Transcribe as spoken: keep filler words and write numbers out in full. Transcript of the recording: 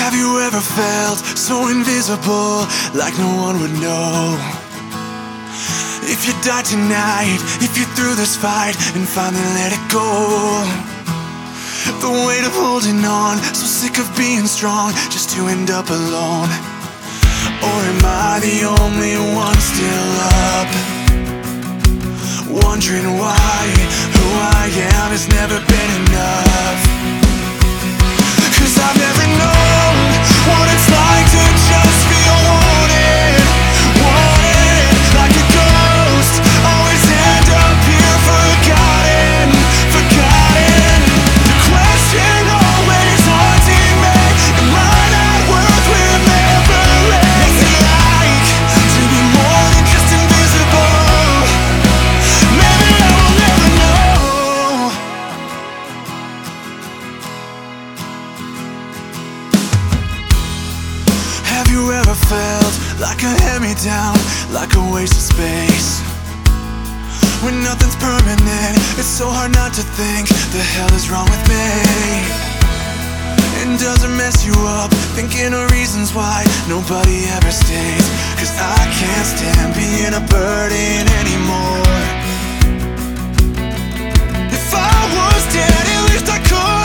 Have you ever felt so invisible, like no one would know? If you died tonight, if you threw this fight and finally let it go, the weight of holding on, so sick of being strong, just to end up alone. Or am I the only one still up, wondering why who I am has never been enough? Cause I've never known what it's like to just feel wanted, wanted, like a ghost, always end up here forgotten, forgotten. The question always haunting me, am I not worth remembering? What's it like to be more than just invisible? Maybe I will never know. Have you ever felt like a hand-me-down, like a waste of space? When nothing's permanent, it's so hard not to think the hell is wrong with me. And does it mess you up, thinking of reasons why nobody ever stays? Cause I can't stand being a burden anymore. If I was dead, at least I could